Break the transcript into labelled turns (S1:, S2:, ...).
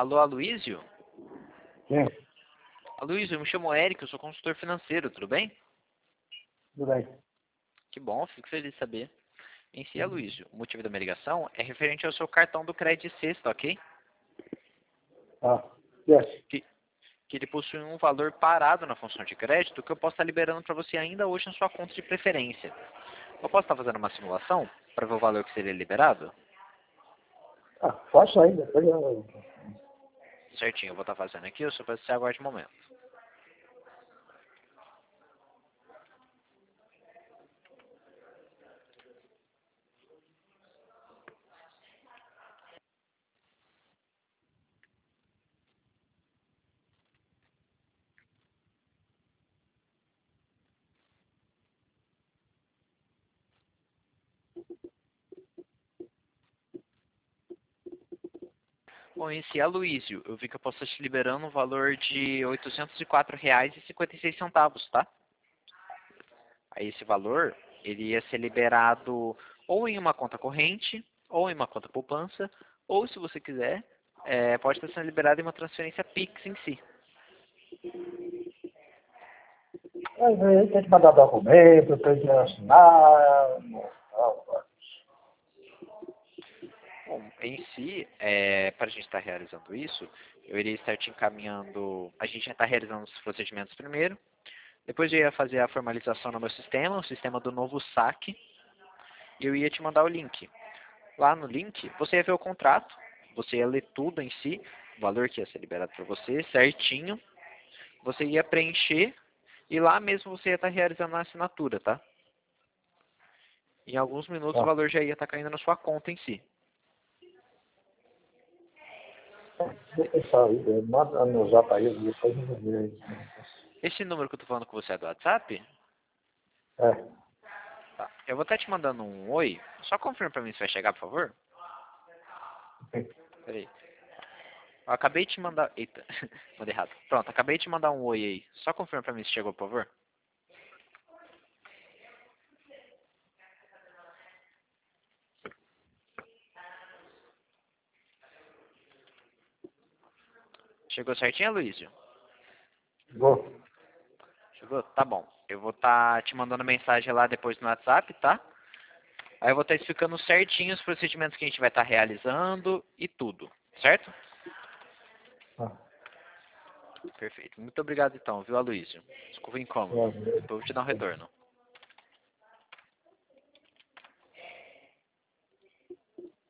S1: Alô, Aloysio?
S2: Sim,
S1: Aloysio, eu me chamo Eric, eu sou consultor financeiro, tudo bem?
S2: tudo bem.
S1: Que bom, fico feliz de saber. Em si, Aloysio, o motivo da minha ligação é referente ao seu cartão do crédito sexto, ok?
S2: Ah, yes.
S1: Que ele possui um valor parado na função de crédito que eu posso estar liberando para você ainda hoje na sua conta de preferência. Eu posso estar fazendo uma simulação para ver o valor que seria liberado?
S2: Ah, faça aí, depois eu...
S1: Certinho, eu vou estar fazendo aqui, eu só peço que você aguarde um momento. Bom, em si, Aloysio, eu vi que eu posso estar te liberando um valor de R$ 804,56, tá? Aí esse valor, ele ia ser liberado ou em uma conta corrente, ou em uma conta poupança, ou se você quiser, pode estar sendo liberado em uma transferência Pix em si.
S2: Mas aí tem que mandar documento, tem que assinar...
S1: Bom, em si, para a gente estar realizando isso, eu iria estar te encaminhando. A gente ia estar realizando os procedimentos primeiro. Depois eu ia fazer a formalização no meu sistema, o sistema do novo saque. E eu ia te mandar o link. Lá no link, você ia ver o contrato. Você ia ler tudo em si, o valor que ia ser liberado para você, certinho. Você ia preencher e lá mesmo você ia estar realizando a assinatura, tá? Em alguns minutos o
S2: Ah,
S1: valor já ia estar caindo na sua conta em si.
S2: vou pensar aí, manda no zap aí, depois eu vou ver aí.
S1: Esse número que eu tô falando com você é do WhatsApp?
S2: É,
S1: Tá. Eu vou estar te mandando um oi. Só confirma pra mim se vai chegar, por favor. Peraí. Eu acabei de te mandar... Eita, mandei errado. Pronto, acabei de te mandar um oi aí. Só confirma pra mim se chegou, por favor. Chegou certinho, Luísio?
S2: vou.
S1: Chegou? Tá bom. Eu vou estar te mandando mensagem lá depois no WhatsApp, tá? Aí eu vou estar explicando certinho os procedimentos que a gente vai estar realizando e tudo. Certo?
S2: Ah,
S1: Perfeito. Muito obrigado então, viu, Aloysio? Desculpa o incômodo.
S2: é,
S1: Depois eu vou te dar um retorno.